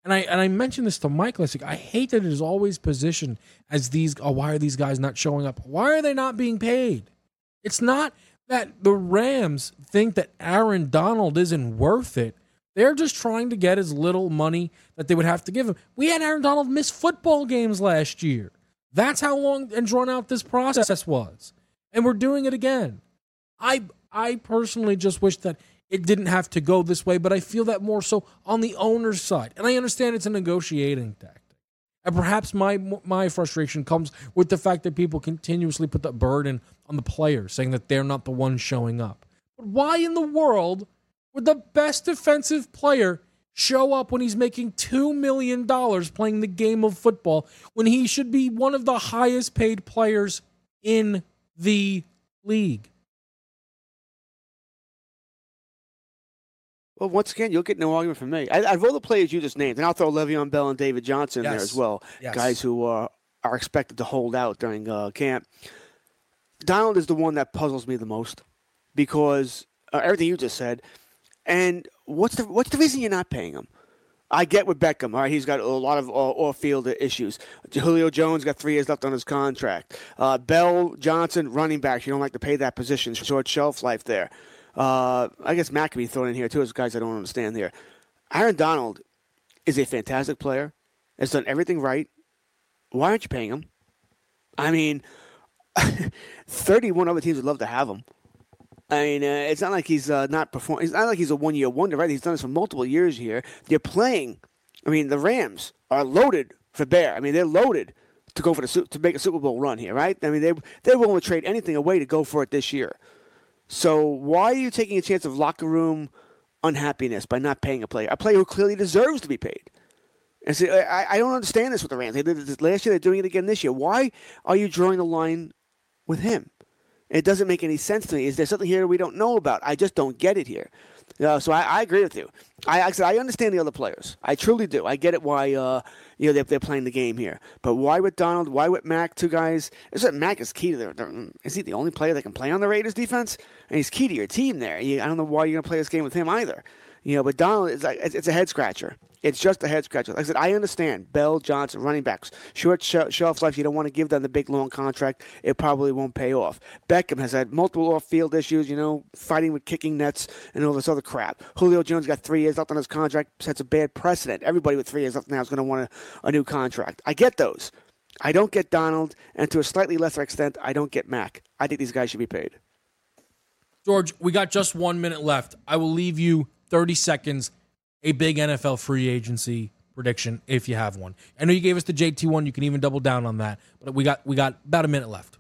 And I and I mentioned this to Mike last week. I hate that it is always positioned as these, oh, why are these guys not showing up? Why are they not being paid? It's not that the Rams think that Aaron Donald isn't worth it. They're just trying to get as little money that they would have to give him. We had Aaron Donald miss football games last year. That's how long and drawn out this process was. And we're doing it again. I I personally just wish that it didn't have to go this way, but I feel that more so on the owner's side. And I understand it's a negotiating tactic. And perhaps my my frustration comes with the fact that people continuously put the burden on the players, saying that they're not the ones showing up. But why in the world would the best defensive player show up when he's making two million dollars playing the game of football when he should be one of the highest paid players in the league? Well, once again, you'll get no argument from me. I, I've all the players you just named, and I'll throw Le'Veon Bell and David Johnson in yes. there as well. Yes. Guys who uh, are expected to hold out during uh, camp. Donald is the one that puzzles me the most because uh, everything you just said. And what's the what's the reason you're not paying him? I get with Beckham. All right, he's got a lot of uh, off-field issues. Julio Jones got three years left on his contract. Uh, Bell, Johnson, running backs. You don't like to pay that position. Short shelf life there. Uh, I guess Matt can be thrown in here, too, as guys I don't understand here. Aaron Donald is a fantastic player. Has done everything right. Why aren't you paying him? I mean, thirty-one other teams would love to have him. I mean, uh, it's not like he's uh, not performing. It's not like he's a one-year wonder, right? He's done this for multiple years here. They're playing. I mean, the Rams are loaded for bear. I mean, they're loaded to go for the to make a Super Bowl run here, right? I mean, they they're willing to trade anything away to go for it this year. So why are you taking a chance of locker room unhappiness by not paying a player, a player who clearly deserves to be paid? And so I, I don't understand this with the Rams. They did this last year. They're doing it again this year. Why are you drawing the line with him? It doesn't make any sense to me. Is there something here we don't know about? I just don't get it here. Uh, so I, I agree with you. I, I said I understand the other players. I truly do. I get it why uh, you know they're, they're playing the game here. But why with Donald? Why with Mack? Two guys. It's like Mack is key to their, their. Is he the only player that can play on the Raiders defense? And he's key to your team there. You, I don't know why you're gonna play this game with him either. You know, but Donald is like it's, it's a head scratcher. It's just a head scratcher. Like I said, I understand Bell, Johnson, running backs, short sh- shelf life. You don't want to give them the big long contract. It probably won't pay off. Beckham has had multiple off-field issues. You know, fighting with kicking nets and all this other crap. Julio Jones got three years left on his contract. Sets a bad precedent. Everybody with three years left now is going to want a, a new contract. I get those. I don't get Donald, and to a slightly lesser extent, I don't get Mack. I think these guys should be paid. George, we got just one minute left. I will leave you thirty seconds. A big N F L free agency prediction, if you have one. I know you gave us the J T one. You can even double down on that. But we got we got about a minute left.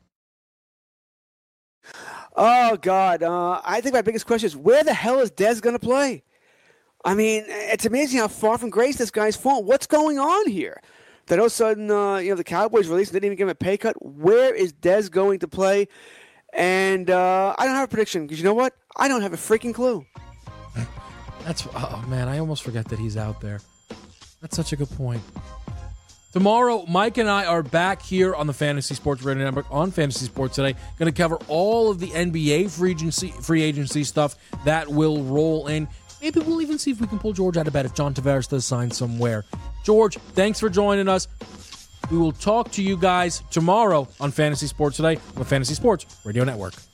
Oh, God. Uh, I think my biggest question is, where the hell is Dez going to play? I mean, it's amazing how far from grace this guy's fallen. What's going on here? That all of a sudden, uh, you know, the Cowboys released and didn't even give him a pay cut. Where is Dez going to play? And uh, I don't have a prediction because you know what? I don't have a freaking clue. That's oh man, I almost forget that he's out there. That's such a good point. Tomorrow, Mike and I are back here on the Fantasy Sports Radio Network on Fantasy Sports Today. Going to cover all of the N B A free agency, free agency stuff that will roll in. Maybe we'll even see if we can pull George out of bed if John Tavares does sign somewhere. George, thanks for joining us. We will talk to you guys tomorrow on Fantasy Sports Today on the Fantasy Sports Radio Network.